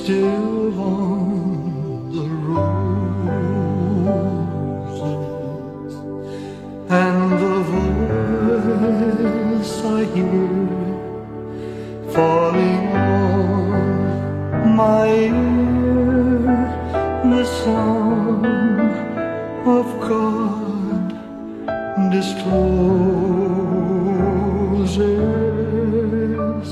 still on the roses, and the voice I hear falling on my ear, the song of God discloses,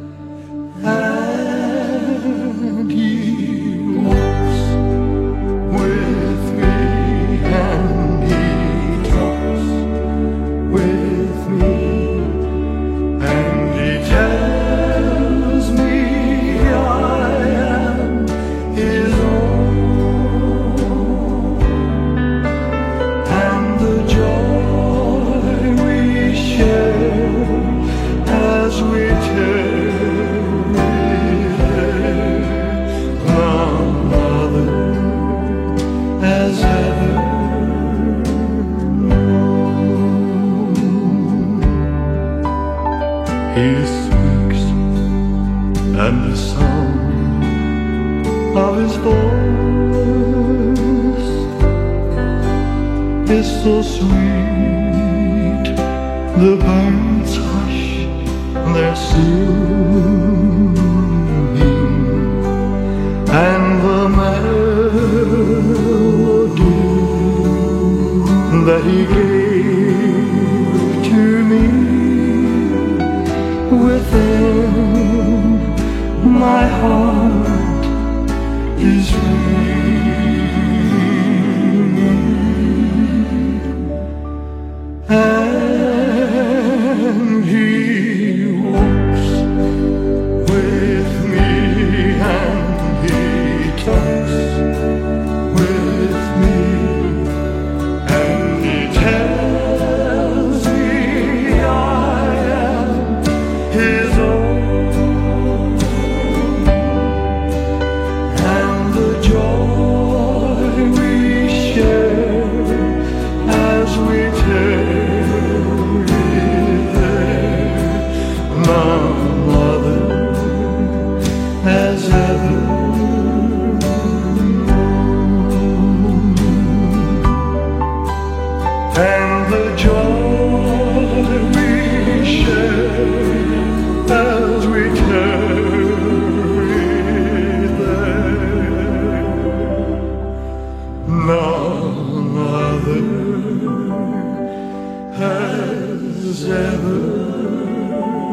and He walks with me, and He talks with me, and He tells me I am His own, and the joy we share as we tarry there, none other has ever known. He speaks, and the sound of His voice is so sweet, the birds hush their singing, and the melody that He gave to me within my heart is ringing, and He walks with me, and He talks with me, and He tells me I am His own, and the joy we share as we tarry there, none other has ever known, and the joy we share as we tarry there, none other has ever